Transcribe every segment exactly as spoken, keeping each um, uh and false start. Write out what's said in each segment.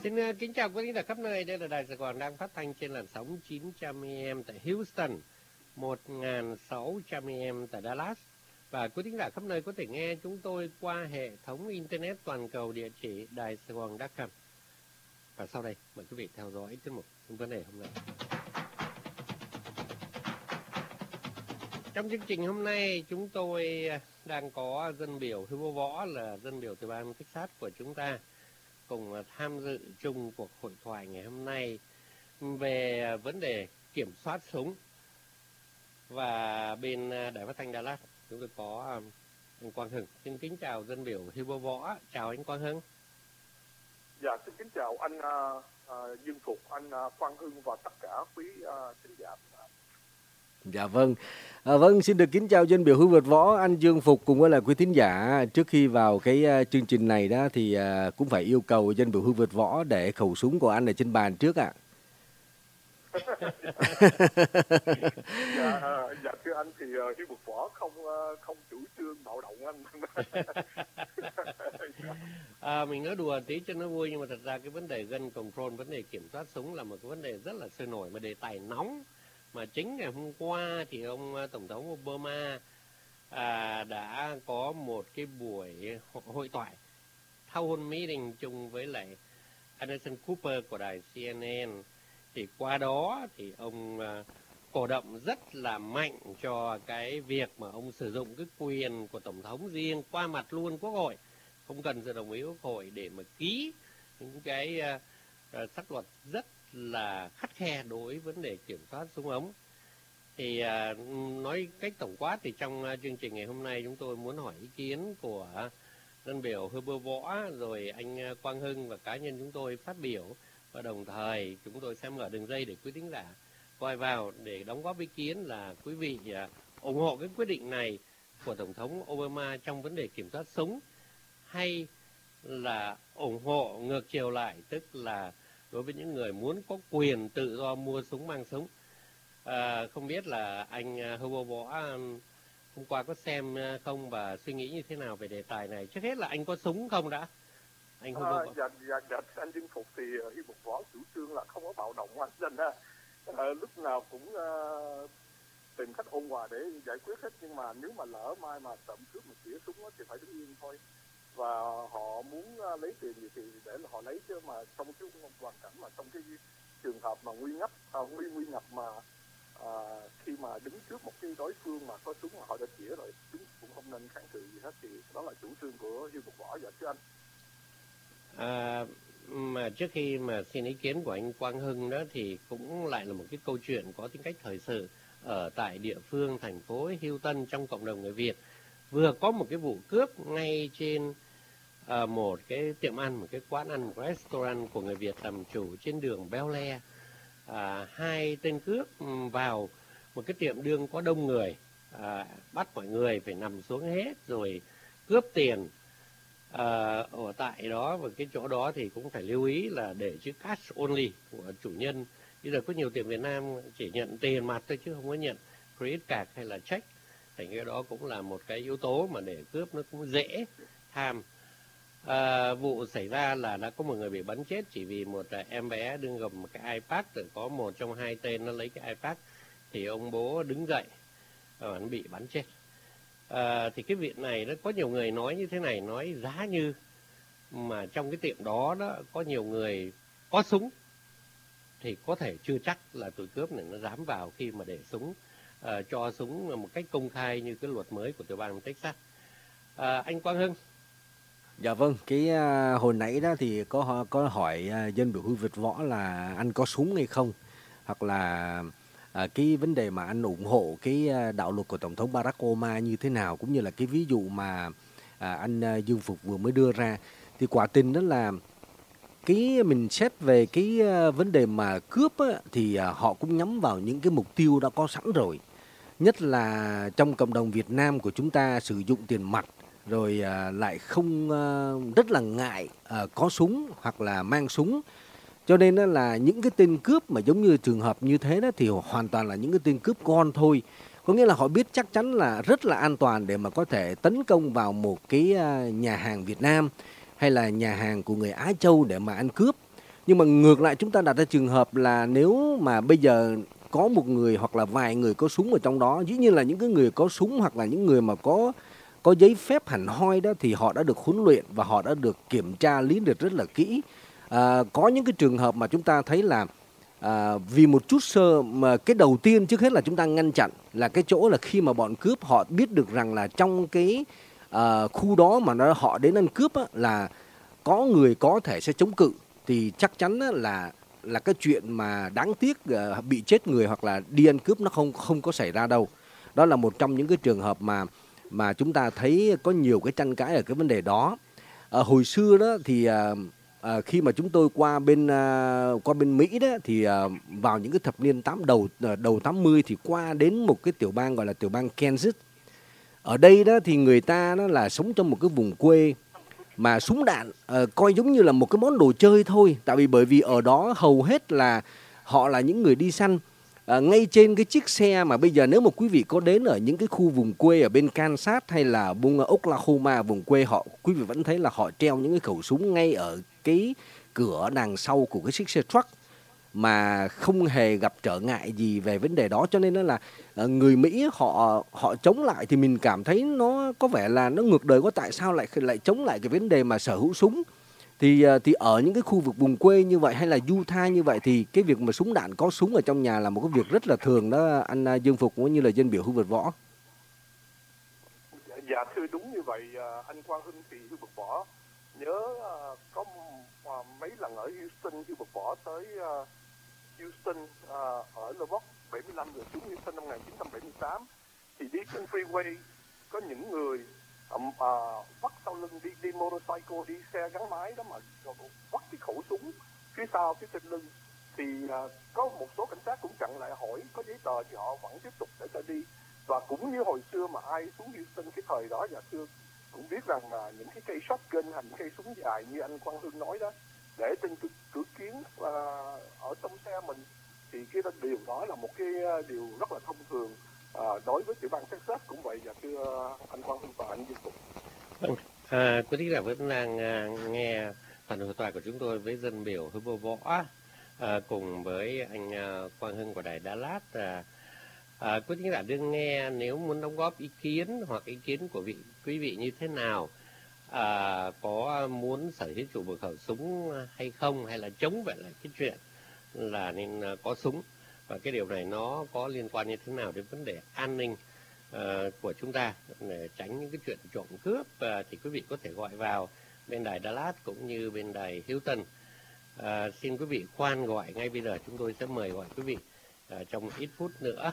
Xin uh, kính chào quý thính giả khắp nơi. Đây là Đài Sài Gòn đang phát thanh trên làn sóng chín trăm a em tại Houston, một nghìn sáu trăm a em tại Dallas. Và quý thính giả khắp nơi có thể nghe chúng tôi qua hệ thống Internet toàn cầu địa chỉ đài sài gòn chấm com. Và sau đây mời quý vị theo dõi tiết mục vấn đề hôm nay. Trong chương trình hôm nay chúng tôi đang có dân biểu Hưu Bố Võ, là dân biểu từ bang Texas của chúng ta, cùng tham dự chung cuộc hội thoại ngày hôm nay về vấn đề kiểm soát súng. Và bên Đài Phát thanh Dallas chúng tôi có anh Quang Hưng. Xin kính chào dân biểu Hưu Bố Võ. Chào anh Quang Hưng. Dạ, xin kính chào anh uh, uh, Dương Phục, anh uh, Quang Hưng và tất cả quý uh, thính giả. Dạ vâng, à, vâng xin được kính chào dân biểu Hưu Võ, anh Dương Phục cùng với là quý thính giả. Trước khi vào cái uh, chương trình này đó thì uh, cũng phải yêu cầu dân biểu Hưu Võ để khẩu súng của anh ở trên bàn trước ạ. dạ, uh, dạ thưa anh thì uh, Hưu Võ không uh, không chủ trương bạo động anh. à, mình nói đùa tí cho nó vui, nhưng mà thật ra cái vấn đề gun control, vấn đề kiểm soát súng là một cái vấn đề rất là sôi nổi, mà đề tài nóng. Mà chính ngày hôm qua thì ông Tổng thống Obama à, đã có một cái buổi hội thoại, town meeting chung với lại Anderson Cooper của đài xê en en. Thì qua đó thì ông à, cổ động rất là mạnh cho cái việc mà ông sử dụng cái quyền của Tổng thống riêng qua mặt luôn Quốc hội, không cần sự đồng ý Quốc hội, để mà ký những cái à, à, sắc luật rất là khắt khe đối với vấn đề kiểm soát súng ống. Thì à, nói cách tổng quát thì trong uh, chương trình ngày hôm nay chúng tôi muốn hỏi ý kiến của dân biểu Hưu Bố Võ, rồi anh uh, Quang Hưng và cá nhân chúng tôi phát biểu, và đồng thời chúng tôi sẽ mở đường dây để quý thính giả coi vào để đóng góp ý kiến là quý vị uh, ủng hộ cái quyết định này của Tổng thống Obama trong vấn đề kiểm soát súng, hay là ủng hộ ngược chiều lại, tức là đối với những người muốn có quyền tự do mua súng, mang súng. À, không biết là anh Hưu Bố Võ hôm qua có xem không và suy nghĩ như thế nào về đề tài này? Trước hết là anh có súng không đã? Anh Hưu Bố Võ. À, dạ, dạ, dạ, anh Dương Phục thì Hưu Bố Võ chủ trương là không có bạo động anh, nên à, lúc nào cũng à, tìm cách ôn hòa để giải quyết hết. Nhưng mà nếu mà lỡ mai mà trộm cướp một chĩa súng thì phải đứng yên thôi. Và họ muốn uh, lấy tiền gì thì để họ lấy, chứ mà trong cái hoàn cảnh mà trong cái trường hợp mà nguy ngập, uh, nguy nguy ngập mà uh, khi mà đứng trước một cái đối phương mà có súng mà họ đã chĩa rồi, chúng cũng không nên kháng cự gì hết. Thì đó là chủ trương của Hưu Bố Võ. Dạ thưa anh. À, mà trước khi mà xin ý kiến của anh Quang Hưng đó thì cũng lại là một cái câu chuyện có tính cách thời sự ở tại địa phương thành phố Houston trong cộng đồng người Việt. Vừa có một cái vụ cướp ngay trên à, một cái tiệm ăn, một cái quán ăn, một restaurant của người Việt làm chủ trên đường Bel Air. À, hai tên cướp vào một cái tiệm đương có đông người, à, bắt mọi người phải nằm xuống hết rồi cướp tiền. À, ở tại đó và cái chỗ đó thì cũng phải lưu ý là để chữ cash only của chủ nhân. Bây giờ có nhiều tiệm Việt Nam chỉ nhận tiền mặt thôi chứ không có nhận credit card hay là check. Thành cái đó cũng là một cái yếu tố mà để cướp nó cũng dễ tham. À, vụ xảy ra là đã có một người bị bắn chết chỉ vì một em bé đương cầm một cái iPad, rồi có một trong hai tên nó lấy cái iPad thì ông bố đứng dậy và nó bị bắn chết. À, thì cái việc này nó có nhiều người nói như thế này, nói giá như mà trong cái tiệm đó đó có nhiều người có súng thì có thể chưa chắc là tụi cướp này nó dám vào khi mà để súng, à, cho súng một cách công khai như cái luật mới của tiểu bang Texas. À, anh Quang Hưng. Dạ vâng, cái uh, hồi nãy đó thì có có hỏi uh, dân biểu Hưu Võ là anh có súng hay không, hoặc là uh, cái vấn đề mà anh ủng hộ cái uh, đạo luật của Tổng thống Barack Obama như thế nào, cũng như là cái ví dụ mà uh, anh uh, Dương Phục vừa mới đưa ra. Thì quả tình đó là cái mình xét về cái uh, vấn đề mà cướp á, thì uh, họ cũng nhắm vào những cái mục tiêu đã có sẵn rồi. Nhất là trong cộng đồng Việt Nam của chúng ta sử dụng tiền mặt, rồi à, lại không à, rất là ngại à, có súng hoặc là mang súng. Cho nên đó là những cái tên cướp mà giống như trường hợp như thế đó thì hoàn toàn là những cái tên cướp con thôi. Có nghĩa là họ biết chắc chắn là rất là an toàn để mà có thể tấn công vào một cái à, nhà hàng Việt Nam hay là nhà hàng của người Á Châu để mà ăn cướp. Nhưng mà ngược lại chúng ta đặt ra trường hợp là nếu mà bây giờ có một người hoặc là vài người có súng ở trong đó, dĩ nhiên là những cái người có súng hoặc là những người mà có có giấy phép hẳn hoi đó thì họ đã được huấn luyện và họ đã được kiểm tra lý lịch rất là kỹ. À, có những cái trường hợp mà chúng ta thấy là à, vì một chút sơ mà cái đầu tiên trước hết là chúng ta ngăn chặn là cái chỗ là khi mà bọn cướp họ biết được rằng là trong cái à, khu đó mà nó họ đến ăn cướp á, là có người có thể sẽ chống cự thì chắc chắn á, là là cái chuyện mà đáng tiếc uh, bị chết người hoặc là đi ăn cướp nó không không có xảy ra đâu. Đó là một trong những cái trường hợp mà mà chúng ta thấy có nhiều cái tranh cãi ở cái vấn đề đó. À, hồi xưa đó thì à, à, khi mà chúng tôi qua bên à, qua bên Mỹ đó thì à, vào những cái thập niên tám đầu đầu tám mươi thì qua đến một cái tiểu bang gọi là tiểu bang Kansas. Ở đây đó thì người ta đó là sống trong một cái vùng quê mà súng đạn uh, coi giống như là một cái món đồ chơi thôi, tại vì bởi vì ở đó hầu hết là họ là những người đi săn. À, ngay trên cái chiếc xe mà bây giờ nếu mà quý vị có đến ở những cái khu vùng quê ở bên Kansas hay là vùng Oklahoma, vùng quê họ, quý vị vẫn thấy là họ treo những cái khẩu súng ngay ở cái cửa đằng sau của cái chiếc xe truck mà không hề gặp trở ngại gì về vấn đề đó. Cho nên là người Mỹ họ họ chống lại thì mình cảm thấy nó có vẻ là nó ngược đời quá, tại sao lại lại chống lại cái vấn đề mà sở hữu súng. Thì thì ở những cái khu vực vùng quê như vậy hay là Utah như vậy thì cái việc mà súng đạn có súng ở trong nhà là một cái việc rất là thường đó anh Dương Phục cũng như là dân biểu Hưu Vật Võ. Dạ thưa đúng như vậy anh Quang Hưng, thì Hưu Vật Võ nhớ có mấy lần ở Houston, Hưu Vật Võ tới Houston ở Lubbock bảy mươi lăm rồi xuống Houston năm một nghìn chín trăm bảy mươi tám thì đi trên freeway có những người um, uh, vắt sau lưng đi đi motorcycle, đi xe gắn máy đó mà vắt cái khẩu súng phía sau phía trên lưng thì uh, có một số cảnh sát cũng chặn lại hỏi có giấy tờ thì họ vẫn tiếp tục để cho đi. Và cũng như hồi xưa mà ai xuống Houston cái thời đó dạ thưa cũng biết rằng là những cái cây shotgun hay những cây súng dài như anh Quang Hưng nói đó để trên cửa, cửa kiến uh, ở trong xe mình thì cái điều đó là một cái điều rất là thông thường à, đối với tiểu bang Texas cũng vậy. Và thưa anh Quang Hưng và anh Dương Phục. Vâng, à, quý thính giả vẫn đang à, nghe phần hội thoại của chúng tôi với dân biểu Hưu Vật Võ à, cùng với anh à, Quang Hưng của đài Dallas. À, à, quý thính giả đừng nghe, nếu muốn đóng góp ý kiến hoặc ý kiến của vị quý vị như thế nào, à, có muốn sở hữu chủ một khẩu súng hay không, hay là chống vậy là cái chuyện là nên có súng, và cái điều này nó có liên quan như thế nào đến vấn đề an ninh uh, của chúng ta để tránh những cái chuyện trộm cướp, uh, thì quý vị có thể gọi vào bên đài Dallas cũng như bên đài Houston. Uh, xin quý vị khoan gọi ngay bây giờ, chúng tôi sẽ mời gọi quý vị uh, trong ít phút nữa.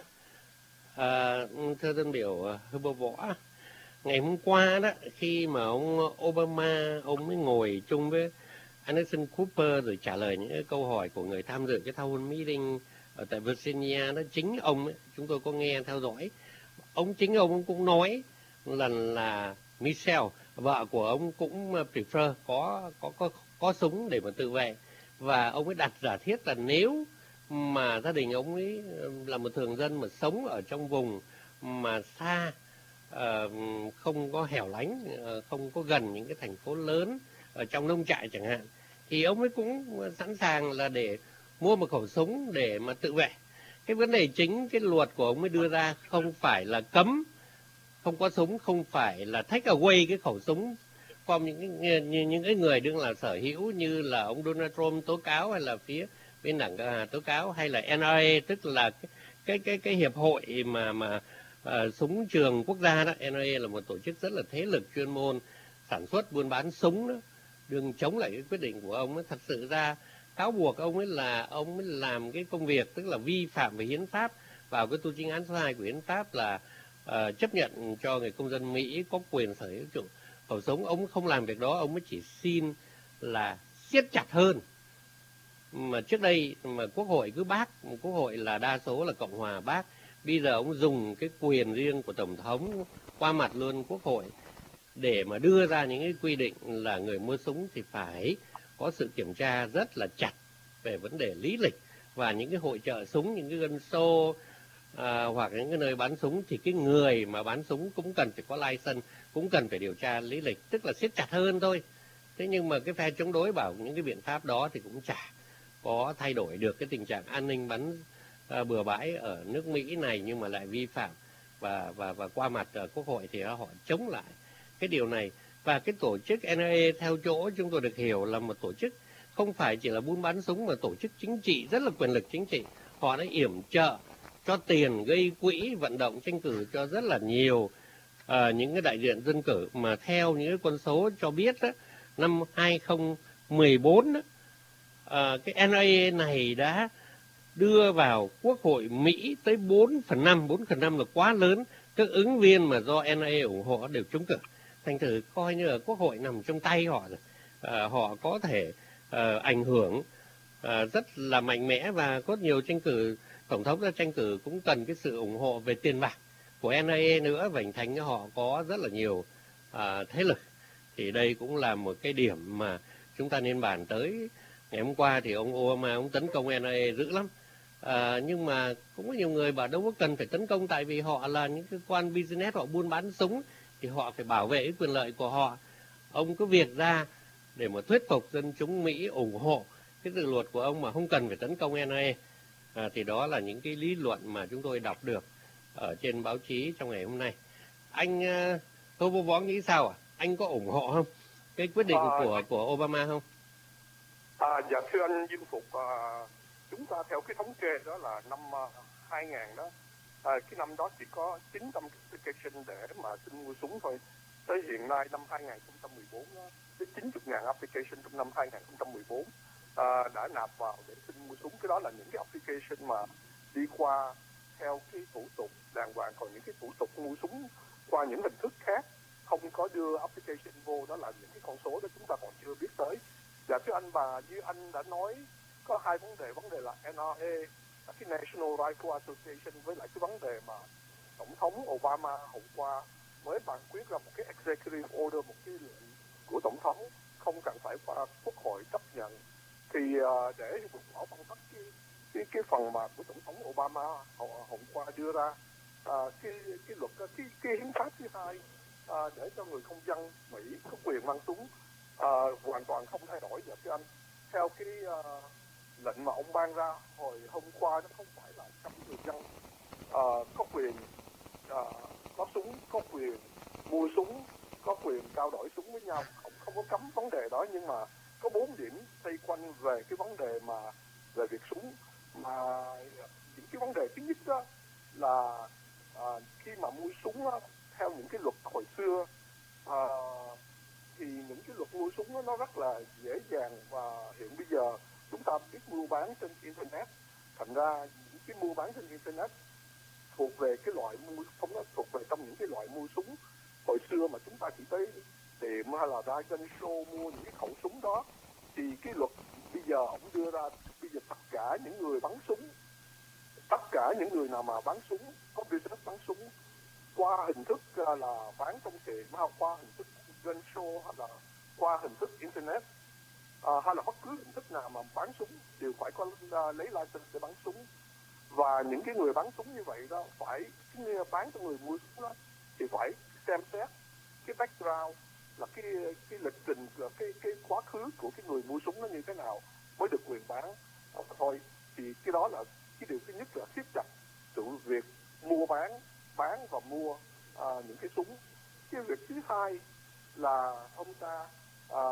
Uh, thưa dân biểu Hưu Vật Võ, ngày hôm qua đó khi mà ông Obama ông mới ngồi chung với Anderson Cooper rồi trả lời những câu hỏi của người tham dự cái town meeting ở tại Virginia đó, chính ông ấy, chúng tôi có nghe theo dõi, ông chính ông cũng nói là là Michelle, vợ của ông cũng prefer có có có có súng để mà tự vệ, và ông ấy đặt giả thiết là nếu mà gia đình ông ấy là một thường dân mà sống ở trong vùng mà xa, uh, không có hẻo lánh, uh, không có gần những cái thành phố lớn ở trong nông trại chẳng hạn, thì ông ấy cũng sẵn sàng là để mua một khẩu súng để mà tự vệ. Cái vấn đề chính cái luật của ông ấy đưa ra không phải là cấm không có súng, không phải là take away cái khẩu súng qua những cái, những cái người đương là sở hữu như là ông Donald Trump tố cáo, hay là phía bên đảng uh, tố cáo, hay là N R A, tức là cái cái cái, cái hiệp hội mà mà uh, súng trường quốc gia đó. N R A là một tổ chức rất là thế lực chuyên môn sản xuất buôn bán súng đó, đừng chống lại cái quyết định của ông ấy. Thật sự ra cáo buộc ông ấy là ông ấy làm cái công việc tức là vi phạm về hiến pháp, vào cái tu chính án số hai của hiến pháp là uh, chấp nhận cho người công dân Mỹ có quyền sở hữu chủ khẩu súng. Ông không làm việc đó, ông mới chỉ xin là siết chặt hơn. Mà trước đây mà quốc hội cứ bác, quốc hội là đa số là Cộng hòa bác, bây giờ ông dùng cái quyền riêng của Tổng thống qua mặt luôn quốc hội để mà đưa ra những cái quy định là người mua súng thì phải có sự kiểm tra rất là chặt về vấn đề lý lịch, và những cái hội chợ súng, những cái gun show à, hoặc những cái nơi bán súng thì cái người mà bán súng cũng cần phải có license, cũng cần phải điều tra lý lịch, tức là siết chặt hơn thôi. Thế nhưng mà cái phe chống đối bảo những cái biện pháp đó thì cũng chả có thay đổi được cái tình trạng an ninh bắn uh, bừa bãi ở nước Mỹ này, nhưng mà lại vi phạm và và và qua mặt ở Quốc hội thì họ chống lại cái điều này. Và cái tổ chức en rờ a theo chỗ chúng tôi được hiểu là một tổ chức không phải chỉ là buôn bán súng, mà tổ chức chính trị, rất là quyền lực chính trị. Họ đã yểm trợ cho tiền, gây quỹ vận động tranh cử cho rất là nhiều à, những cái đại diện dân cử. Mà theo những cái con số cho biết đó, năm hai không một bốn đó, à, cái en rờ a này đã đưa vào Quốc hội Mỹ tới bốn phần năm, bốn phần năm là quá lớn. Các ứng viên mà do en rờ a ủng hộ đều trúng cử. Thành thử coi như là Quốc hội nằm trong tay họ rồi. À, họ có thể à, ảnh hưởng à, rất là mạnh mẽ, và có nhiều tranh cử, tổng thống ra tranh cử cũng cần cái sự ủng hộ về tiền bạc của en rờ a nữa, và hình thành họ có rất là nhiều à, thế lực. Thì đây cũng là một cái điểm mà chúng ta nên bàn tới. Ngày hôm qua thì ông Obama ông tấn công en rờ a dữ lắm. À, nhưng mà cũng có nhiều người bảo đâu có cần phải tấn công, tại vì họ là những cơ quan business, họ buôn bán súng thì họ phải bảo vệ cái quyền lợi của họ. Ông cứ việc ra để mà thuyết phục dân chúng Mỹ ủng hộ cái dự luật của ông mà không cần phải tấn công en rờ a. À, thì đó là những cái lý luận mà chúng tôi đọc được ở trên báo chí trong ngày hôm nay. Anh uh, Tô Vô Võ nghĩ sao ạ? À? Anh có ủng hộ không cái quyết định à, của của Obama không? À, dạ thưa anh Vinh Phục, à, chúng ta theo cái thống kê đó là năm uh, hai nghìn đó, à, cái năm đó chỉ có chín trăm application để mà xin mua súng thôi. Tới hiện nay năm hai không một bốn đó, tới chín mươi nghìn application trong năm hai không một bốn à, đã nạp vào để xin mua súng. Cái đó là những cái application mà đi qua theo cái thủ tục đàng hoàng, còn những cái thủ tục mua súng qua những hình thức khác không có đưa application vô, đó là những cái con số đó chúng ta còn chưa biết tới. Dạ thưa anh, và như anh đã nói, có hai vấn đề. Vấn đề là en rờ a, cái National Rifle Association, với lại cái vấn đề mà Tổng thống Obama hôm qua mới bàn quyết ra một cái executive order, một cái lệnh của Tổng thống không cần phải qua Quốc hội chấp nhận. Thì uh, để buộc bỏ bằng tất cái, cái cái phần mà của Tổng thống Obama hôm qua đưa ra, uh, cái cái luật cái cái hiến pháp thứ hai, uh, để cho người công dân Mỹ có quyền mang súng uh, hoàn toàn không thay đổi. Dạ thưa anh, theo cái uh, lệnh mà ông ban ra hồi hôm qua, nó không phải là cấm người dân uh, có quyền uh, có súng, có quyền mua súng, có quyền trao đổi súng với nhau, không, không có cấm vấn đề đó. Nhưng mà có bốn điểm xoay quanh về cái vấn đề mà về việc súng. Mà những cái vấn đề thứ nhất đó là à, khi mà mua súng đó, theo những cái luật hồi xưa, à, thì những cái luật mua súng đó, nó rất là dễ dàng, và hiện bây giờ chúng ta biết mua bán trên internet, thành ra những cái mua bán trên internet thuộc về cái loại mua không nó thuộc về trong những cái loại mua súng hồi xưa mà chúng ta chỉ tới tiệm hay là ra gun show mua những cái khẩu súng đó. Thì cái luật bây giờ ông đưa ra, bây giờ tất cả những người bắn súng, tất cả những người nào mà bắn súng, có business bắn súng qua hình thức là bán trong tiệm, hay qua hình thức gun show, hay là qua hình thức internet, à, hay là bất cứ hình thức nào mà bán súng đều phải có uh, lấy license để bắn súng. Và những cái người bắn súng như vậy đó, phải cái bán cho người mua súng đó thì phải xem xét cái background, là cái cái lịch trình, là cái cái quá khứ của cái người mua súng nó như thế nào mới được quyền bán à, thôi. Thì cái đó là cái điều thứ nhất, là siết chặt sự việc mua bán bán và mua à, những cái súng. Cái việc thứ hai là ông ta à,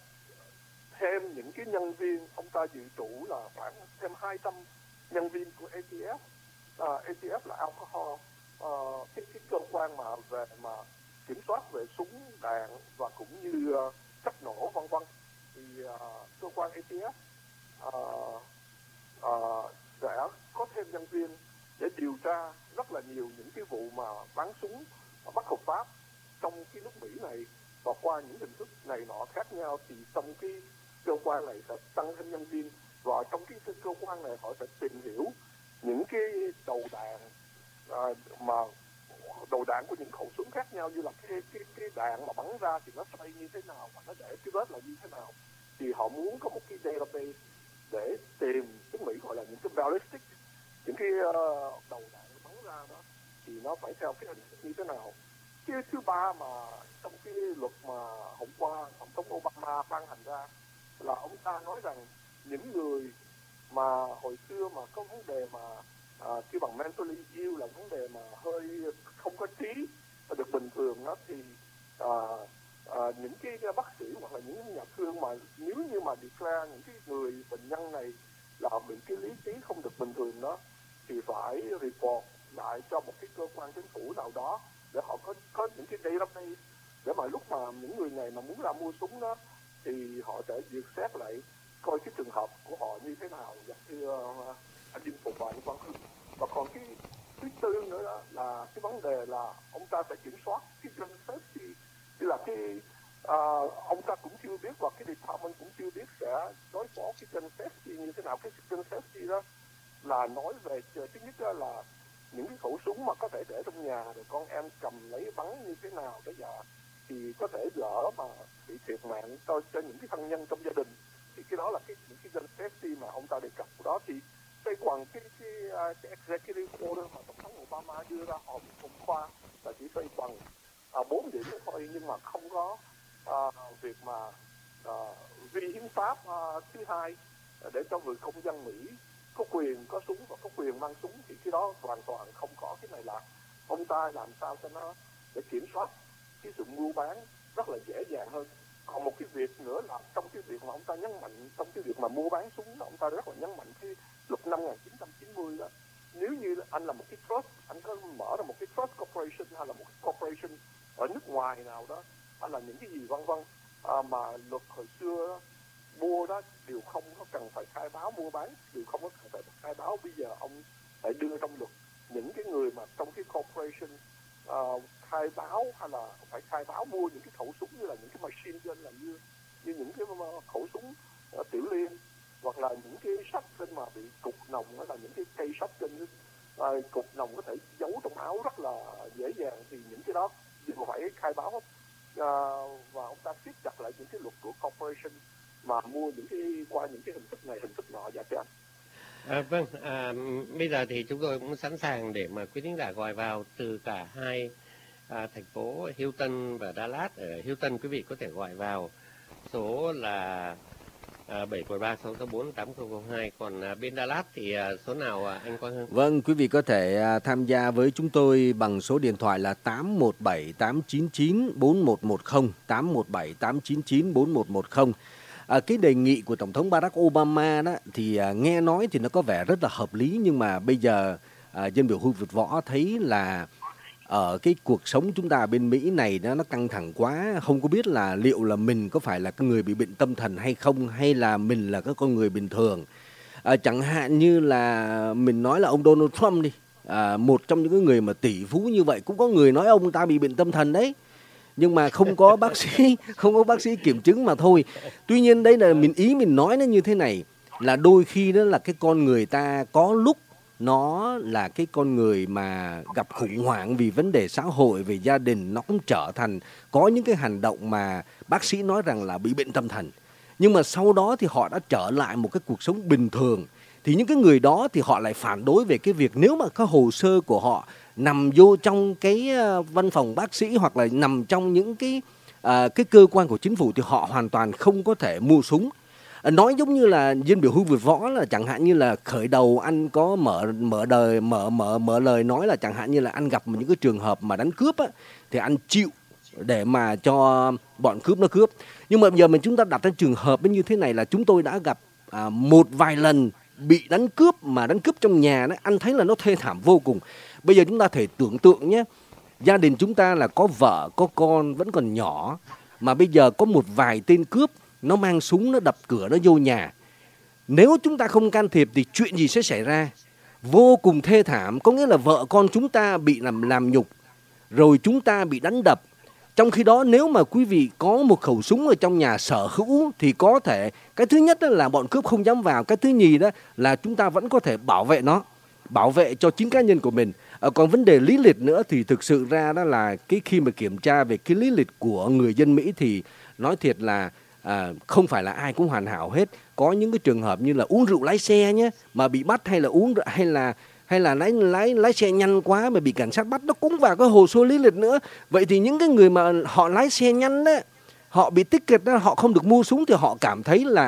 thêm những cái nhân viên, ông ta dự trù là khoảng thêm hai trăm nhân viên của a tê ép. À, a tê ép là alcohol, à, cái, cái cơ quan mà về mà kiểm soát về súng đạn và cũng như uh, chất nổ vân vân. Thì uh, cơ quan a tê ép uh, uh, đã có thêm nhân viên để điều tra rất là nhiều những cái vụ mà bắn súng bất hợp pháp trong cái nước Mỹ này, và qua những hình thức này nọ khác nhau. Thì trong cái cơ quan này sẽ tăng thêm nhân viên, và trong cái cơ quan này họ sẽ tìm hiểu những cái đầu đạn à, mà đầu đạn của những khẩu súng khác nhau, như là cái cái cái đạn mà bắn ra thì nó xoay như thế nào và nó để cái vết là như thế nào. Thì họ muốn có một cái database để tìm, tiếng Mỹ gọi là những cái ballistic, những cái uh, đầu đạn bắn ra đó thì nó phải theo cái hình thức như thế nào. Cái thứ ba mà trong cái luật mà hôm qua tổng thống Obama ban hành ra là ông ta nói rằng những người mà hồi xưa mà có vấn đề mà à, kêu bằng mentally ill là vấn đề mà hơi không có trí được bình thường đó, thì à, à, những cái bác sĩ hoặc là những nhà thương mà nếu như mà declare những cái người bệnh nhân này là bị cái lý trí không được bình thường đó, thì phải report lại cho một cái cơ quan chính phủ nào đó để họ có có những cái database, để mà lúc mà những người này mà muốn ra mua súng đó thì họ sẽ duyệt xét lại coi cái trường hợp của họ như thế nào. Dạ thưa uh, anh Đinh Phục và anh Quang Hưng. Và còn cái thứ tư nữa đó là cái vấn đề là ông ta sẽ kiểm soát cái gun safety, tức là cái uh, ông ta cũng chưa biết và cái department cũng chưa biết sẽ đối phó cái gun safety như thế nào. Cái gun safety đó là nói về thứ nhất đó là những cái khẩu súng mà có thể để trong nhà rồi con em cầm lấy bắn như thế nào đó, giờ thì có thể lỡ mà bị thiệt mạng cho cho những cái thân nhân trong gia đình, thì cái đó là cái những cái gun safety mà ông ta đề cập đó. Thì cái còn cái cái, uh, cái executive order mà tổng thống Obama đưa ra họp hôm qua là chỉ xoay quanh bốn uh, điểm thôi, nhưng mà không có uh, việc mà uh, vi hiến pháp uh, thứ hai uh, để cho người công dân Mỹ có quyền có súng và có quyền mang súng, thì cái đó hoàn toàn không có. Cái này là ông ta làm sao cho nó để kiểm soát cái sự mua bán rất là dễ dàng hơn. Còn một cái việc nữa là trong cái việc mà ông ta nhấn mạnh trong cái việc mà mua bán súng đó, ông ta rất là nhấn mạnh cái luật năm một nghìn chín trăm chín mươi đó. Nếu như anh là một cái trust, anh có mở ra một cái trust corporation hay là một cái corporation ở nước ngoài nào đó, hay là những cái gì vân vân à, mà luật hồi xưa đó, mua đó đều không có cần phải khai báo mua bán, đều không có cần phải khai báo. Bây giờ ông phải đưa trong luật những cái người mà trong cái corporation uh, khai báo hay là phải khai báo mua những cái khẩu súng như là những cái machine gun, là như như những cái khẩu súng uh, tiểu liên, hoặc là những cái shotgun mà bị cục nòng, hay là những cái cây shotgun uh, cục nòng có thể giấu trong áo rất là dễ dàng, thì những cái đó đều phải khai báo hết. Uh, và ông ta siết chặt lại những cái luật của corporation mà mua những cái qua những cái hình thức này hình thức nọ. Dạ thưa anh. À, vâng, à, bây giờ thì chúng tôi cũng sẵn sàng để mà quý thính giả gọi vào từ cả hai à, thành phố Houston và Dallas. Ở Houston quý vị có thể gọi vào số là à, bảy một ba sáu sáu bốn tám không không hai, còn à, bên Dallas thì à, số nào à, anh Quang Hưng? Vâng, quý vị có thể à, tham gia với chúng tôi bằng số điện thoại là tám một bảy tám chín chín bốn một một không, tám một bảy tám chín chín bốn một một không. À, cái đề nghị của Tổng thống Barack Obama đó thì à, nghe nói thì nó có vẻ rất là hợp lý, nhưng mà bây giờ à, dân biểu Hưu Việt Võ thấy là ở cái cuộc sống chúng ta bên Mỹ này đó, nó căng thẳng quá, không có biết là liệu là mình có phải là cái người bị bệnh tâm thần hay không, hay là mình là cái con người bình thường. À, chẳng hạn như là mình nói là ông Donald Trump đi, à, một trong những cái người mà tỷ phú như vậy, cũng có người nói ông ta bị bệnh tâm thần đấy, nhưng mà không có bác sĩ không có bác sĩ kiểm chứng mà thôi. Tuy nhiên đây là mình ý mình nói nó như thế này, là đôi khi đó là cái con người ta có lúc nó là cái con người mà gặp khủng hoảng vì vấn đề xã hội, về gia đình, nó cũng trở thành có những cái hành động mà bác sĩ nói rằng là bị bệnh tâm thần, nhưng mà sau đó thì họ đã trở lại một cái cuộc sống bình thường. Thì những cái người đó thì họ lại phản đối về cái việc nếu mà cái hồ sơ của họ nằm vô trong cái văn phòng bác sĩ hoặc là nằm trong những cái à, cái cơ quan của chính phủ thì họ hoàn toàn không có thể mua súng. À, nói giống như là dân biểu Hưu Việt Võ là chẳng hạn như là khởi đầu anh có mở mở đời mở mở mở lời nói là chẳng hạn như là anh gặp những cái trường hợp mà đánh cướp á, thì anh chịu để mà cho bọn cướp nó cướp. Nhưng mà bây giờ mình chúng ta đặt ra trường hợp như thế này là chúng tôi đã gặp à, một vài lần bị đánh cướp, mà đánh cướp trong nhà đó, anh thấy là nó thê thảm vô cùng. Bây giờ chúng ta thể tưởng tượng nhé, gia đình chúng ta là có vợ, có con vẫn còn nhỏ, mà bây giờ có một vài tên cướp nó mang súng, nó đập cửa, nó vô nhà. Nếu chúng ta không can thiệp thì chuyện gì sẽ xảy ra? Vô cùng thê thảm, có nghĩa là vợ con chúng ta bị làm làm nhục, rồi chúng ta bị đánh đập. Trong khi đó nếu mà quý vị có một khẩu súng ở trong nhà sở hữu thì có thể, cái thứ nhất là bọn cướp không dám vào, cái thứ nhì đó là chúng ta vẫn có thể bảo vệ nó, bảo vệ cho chính cá nhân của mình. À, còn vấn đề lý lịch nữa thì thực sự ra đó là cái khi mà kiểm tra về cái lý lịch của người dân Mỹ thì nói thiệt là à, không phải là ai cũng hoàn hảo hết. Có những cái trường hợp như là uống rượu lái xe nhé mà bị bắt, hay là uống hay là hay là lái lái lái xe nhanh quá mà bị cảnh sát bắt, nó cũng vào cái hồ sơ lý lịch nữa. Vậy thì những cái người mà họ lái xe nhanh đấy, họ bị ticket đó, họ không được mua súng thì họ cảm thấy là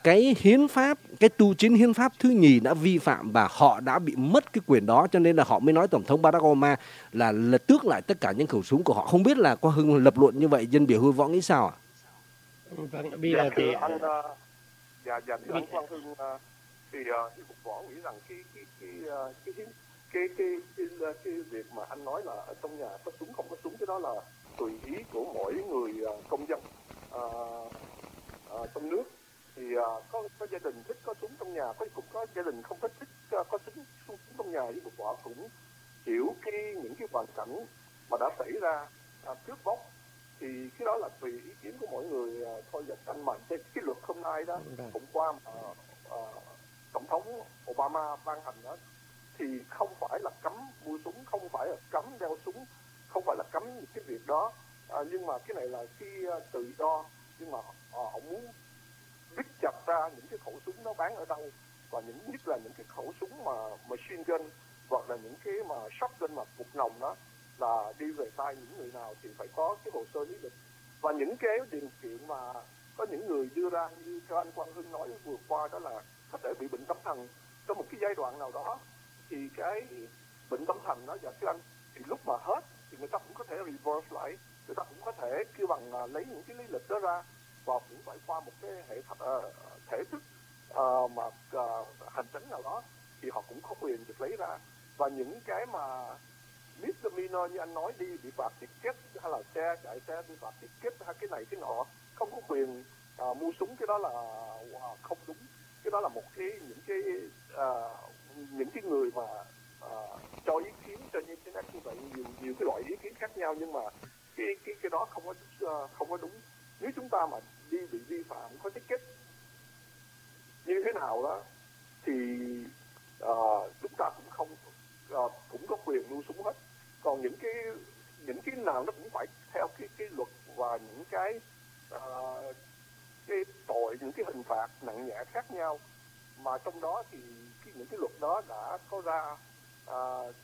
cái hiến pháp, cái tu chính hiến pháp thứ nhì đã vi phạm và họ đã bị mất cái quyền đó, cho nên là họ mới nói Tổng thống Barack Obama là, là tước lại tất cả những khẩu súng của họ. Không biết là Quang Hưng lập luận như vậy, dân biểu Huy Võ nghĩ sao ạ? Vâng, bây Dạ giờ thì thưa anh, uh, dạ dạ thưa anh Quang Hưng, uh, thì uh, Hiệp Phục Võ nghĩ rằng cái cái cái uh, cái cái cái cái, cái, cái, cái việc mà anh nói là ở trong nhà có súng không có súng, cái đó là tùy ý của mỗi người uh, công dân uh, uh, trong nước. Thì uh, có có gia đình thích có súng trong nhà, có cũng có gia đình không thích thích uh, có súng súng trong nhà. Hiệp Phục Võ cũng hiểu cái những cái hoàn cảnh mà đã xảy ra uh, trước bóc, thì cái đó là tùy ý kiến của mỗi người uh, thôi. Và anh mà cái, cái luật hôm nay đó hôm qua mà uh, tổng thống Obama ban hành đó, thì không phải là cấm mua súng, không phải là cấm đeo súng, không phải là cấm những cái việc đó, à, nhưng mà cái này là cái uh, tự do. Nhưng mà uh, ông muốn biết chặt ra những cái khẩu súng nó bán ở đâu, và những nhất là những cái khẩu súng mà machine gun hoặc là những cái mà shotgun mà cục nòng đó là đi về tay những người nào thì phải có cái hồ sơ lý lịch. Và những cái điều kiện mà có những người đưa ra như cho anh Quang Hưng nói vừa qua, đó là có thể bị bệnh tâm thần trong một cái giai đoạn nào đó, thì cái bệnh tâm thần đó, dạ thưa anh, thì lúc mà hết thì người ta cũng có thể reverse lại, người ta cũng có thể kêu bằng là lấy những cái lý lịch đó ra, và cũng phải qua một cái hệ uh, thể thức uh, mà uh, hành chính nào đó thì họ cũng có quyền được lấy ra. Và những cái mà misdemeanor như anh nói, đi bị phạt ticket hay là xe chạy xe bị phạt ticket hay cái này cái nọ, không có quyền uh, mua súng, cái đó là uh, không đúng. Cái đó là một cái những cái uh, những cái người mà uh, cho ý kiến cho như thế này như vậy, nhiều nhiều cái loại ý kiến khác nhau, nhưng mà cái cái cái đó không có uh, không có đúng. Nếu chúng ta mà đi bị vi phạm có ticket như thế nào đó thì uh, chúng ta cũng không uh, cũng có quyền mua súng hết. Còn những cái những cái nào nó cũng phải theo cái cái luật và những cái uh, cái tội, những cái hình phạt nặng nhẹ khác nhau, mà trong đó thì cái, những cái luật đó đã có ra uh,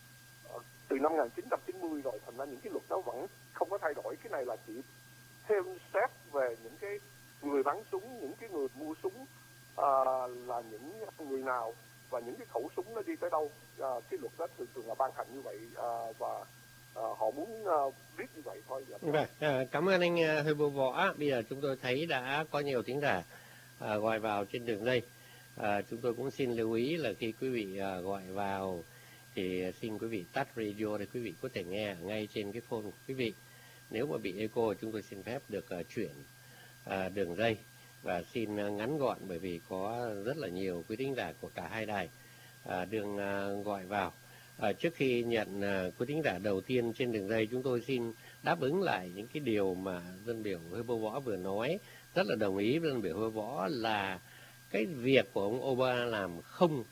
uh, từ năm một nghìn chín trăm chín mươi rồi, thành ra những cái luật đó vẫn không có thay đổi. Cái này là chỉ thêm xét về những cái người bắn súng, những cái người mua súng uh, là những người nào và những cái khẩu súng nó đi tới đâu. Uh, cái luật đó thường thường là ban hành như vậy, uh, và uh, họ muốn uh, biết như vậy thôi. Vâng, à, cảm ơn anh uh, Huy Võ. Bây giờ chúng tôi thấy đã có nhiều thính giả uh, gọi vào trên đường dây. Uh, chúng tôi cũng xin lưu ý là khi quý vị uh, gọi vào thì xin quý vị tắt radio để quý vị có thể nghe ngay trên cái phone của quý vị. Nếu mà bị echo, chúng tôi xin phép được uh, chuyển uh, đường dây và xin uh, ngắn gọn, bởi vì có rất là nhiều quý thính giả của cả hai đài uh, đường uh, gọi vào. Uh, trước khi nhận uh, quý thính giả đầu tiên trên đường dây, chúng tôi xin đáp ứng lại những cái điều mà dân biểu Huy Võ vừa nói. Rất là đồng ý với dân biểu Huy Võ là cái việc của ông Obama làm không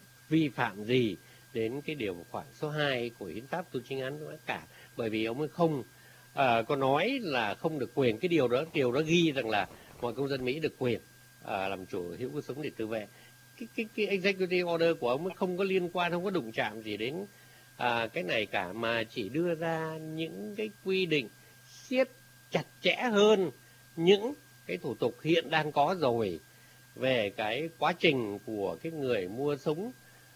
vi phạm gì đến cái điều khoản số hai của hiến pháp tu chính án cả, bởi vì ông ấy không à, có nói là không được quyền. Cái điều đó điều đó ghi rằng là mọi công dân Mỹ được quyền à, làm chủ hữu cái súng để tự vệ. Cái, cái, cái executive order của ông ấy không có liên quan, không có đụng chạm gì đến à, cái này cả, mà chỉ đưa ra những cái quy định siết chặt chẽ hơn những cái thủ tục hiện đang có rồi về cái quá trình của cái người mua súng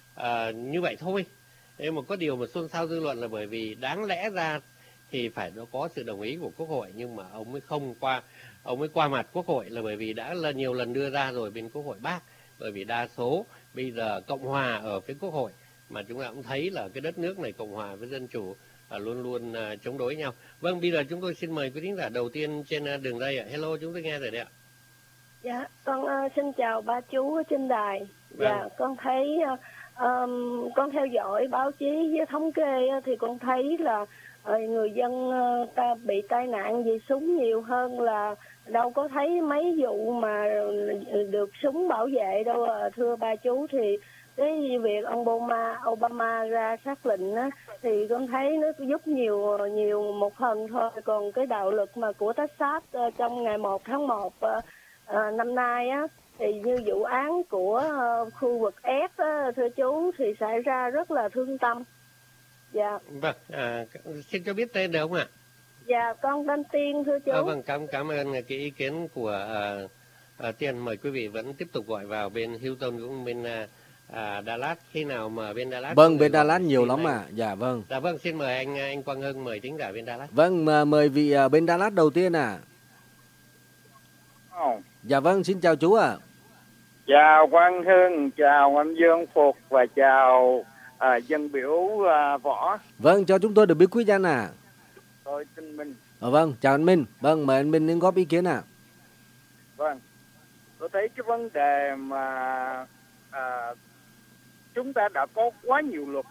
à, như vậy thôi. Nhưng mà có điều mà xôn xao dư luận là bởi vì đáng lẽ ra thì phải nó có sự đồng ý của Quốc hội, nhưng mà ông ấy không qua, ông ấy qua mặt Quốc hội là bởi vì đã là nhiều lần đưa ra rồi bên Quốc hội bác, bởi vì đa số bây giờ Cộng hòa ở phía Quốc hội, mà chúng ta cũng thấy là cái đất nước này Cộng hòa với Dân chủ à, luôn luôn à, chống đối nhau. Vâng, bây giờ chúng tôi xin mời quý thính giả đầu tiên trên à, đường dây ạ. Hello, chúng tôi nghe rồi đấy ạ. Dạ, con uh, xin chào ba chú ở trên đài. Vâng. Dạ, con thấy uh, um, con theo dõi báo chí với thống kê uh, thì con thấy là uh, người dân uh, ta bị tai nạn vì súng nhiều hơn, là đâu có thấy mấy vụ mà được súng bảo vệ đâu. Uh, thưa ba chú, thì cái việc ông Obama, Obama ra xác lệnh á, thì con thấy nó giúp nhiều nhiều một phần thôi. Còn cái đạo luật mà của Texas uh, trong ngày một tháng một uh, À, năm nay á, thì như vụ án của uh, khu vực F á, thưa chú, thì xảy ra rất là thương tâm. Dạ. Vâng, à, xin cho biết tên được không ạ? Dạ, con tên Tiên thưa chú. À, vâng, cảm cảm ơn cái ý kiến của À, Tiên mời quý vị vẫn tiếp tục gọi vào bên Houston cũng bên à, à, Dallas. Khi nào mà bên Dallas? Vâng, bên Dallas nhiều lắm à. Dạ vâng. Dạ vâng, xin mời anh anh Quang Hưng mời thính giả bên Dallas. Vâng, mà mời vị à, bên Dallas đầu tiên à. Oh. Dạ vâng, xin chào chú ạ. À. Chào Quang Hưng, chào anh Dương Phục và chào à, dân biểu à, Võ. Vâng, cho chúng tôi được biết quý danh à. Tôi tên Minh. Ờ, vâng, chào anh Minh. Vâng, mời anh Minh đến góp ý kiến ạ. À. Vâng, tôi thấy cái vấn đề mà à, chúng ta đã có quá nhiều luật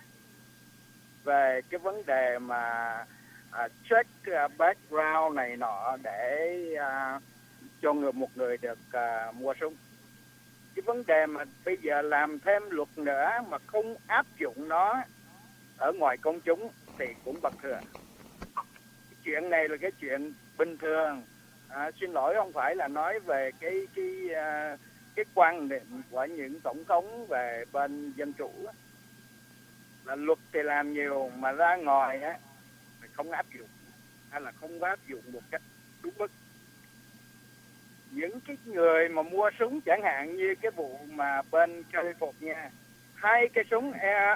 về cái vấn đề mà à, check uh, background này nọ để à, cho người một người được à, mua súng. Cái vấn đề mà bây giờ làm thêm luật nữa mà không áp dụng nó ở ngoài công chúng thì cũng bật thừa. Cái chuyện này là cái chuyện bình thường. À, xin lỗi, không phải là nói về cái cái uh, cái quan điểm của những tổng thống về bên dân chủ á. Là luật thì làm nhiều mà ra ngoài á không áp dụng hay là không áp dụng một cách đúng mức. Những cái người mà mua súng chẳng hạn như cái vụ mà bên California, hai cái súng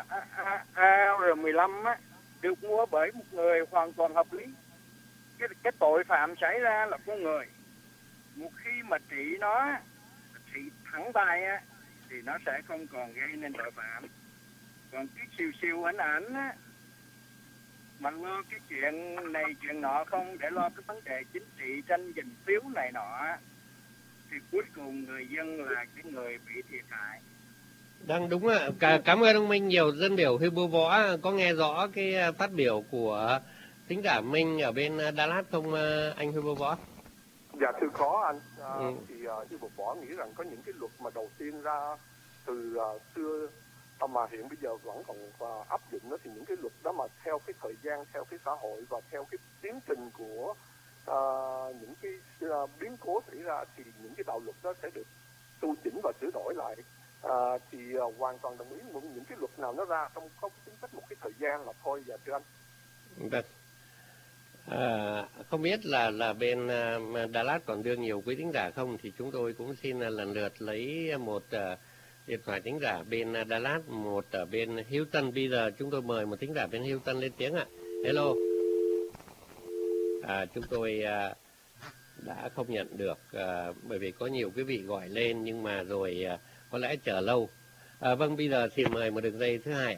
A R mười lăm á được mua bởi một người hoàn toàn hợp lý. Cái, cái tội phạm xảy ra là con người. Một khi mà trị nó, trị thẳng tay á, thì nó sẽ không còn gây nên tội phạm. Còn cái siêu siêu ảnh ảnh á, mà lo cái chuyện này chuyện nọ không để lo cái vấn đề chính trị tranh giành phiếu này nọ, thì cuối cùng người dân là cái người bị thiệt hại. Đang đúng ạ. Cả, cảm ơn ông Minh nhiều. Dân biểu Hưu Võ có nghe rõ cái phát biểu của thính giả Minh ở bên Dallas không anh Hưu Võ? Dạ thưa có anh. À, ừ. Thì uh, Hưu Võ nghĩ rằng có những cái luật mà đầu tiên ra từ uh, xưa mà hiện bây giờ vẫn còn uh, áp dụng đó, thì những cái luật đó mà theo cái thời gian, theo cái xã hội và theo cái tiến trình của uh, những cái uh, biến cố xảy ra thì những cái đạo luật đó sẽ được tu chỉnh và sửa đổi lại. À, thì uh, hoàn toàn đồng ý những cái luật nào nó ra trong có chính sách một cái thời gian là thôi. Dạ thưa anh. Vâng. À, không biết là là bên uh, Dallas còn đưa nhiều quý thính giả không, thì chúng tôi cũng xin uh, lần lượt lấy một uh, điện thoại thính giả bên uh, Dallas, một ở bên Houston. Bây giờ chúng tôi mời một thính giả bên Houston lên tiếng ạ. Hello. À, chúng tôi uh, đã không nhận được uh, bởi vì có nhiều quý vị gọi lên nhưng mà rồi uh, có lẽ chờ lâu. À, vâng, bây giờ xin mời một đường dây thứ hai.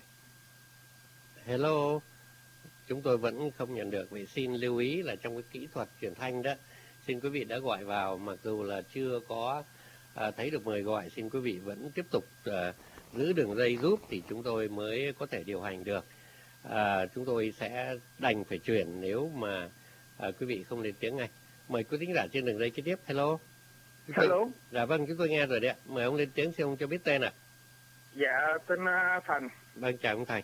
Hello. Chúng tôi vẫn không nhận được, vậy xin lưu ý là trong cái kỹ thuật truyền thanh đó, xin quý vị đã gọi vào mặc dù là chưa có à, thấy được mời gọi, xin quý vị vẫn tiếp tục à, giữ đường dây giúp thì chúng tôi mới có thể điều hành được. À, chúng tôi sẽ đành phải chuyển nếu mà à, quý vị không lên tiếng ngay. Mời quý thính giả trên đường dây kế tiếp. Hello. Hello. Dạ vâng, chúng tôi nghe rồi đấy ạ. Mời ông lên tiếng, xin ông cho biết tên ạ. Dạ, tên uh, Thành. Vâng, chào ông Thành.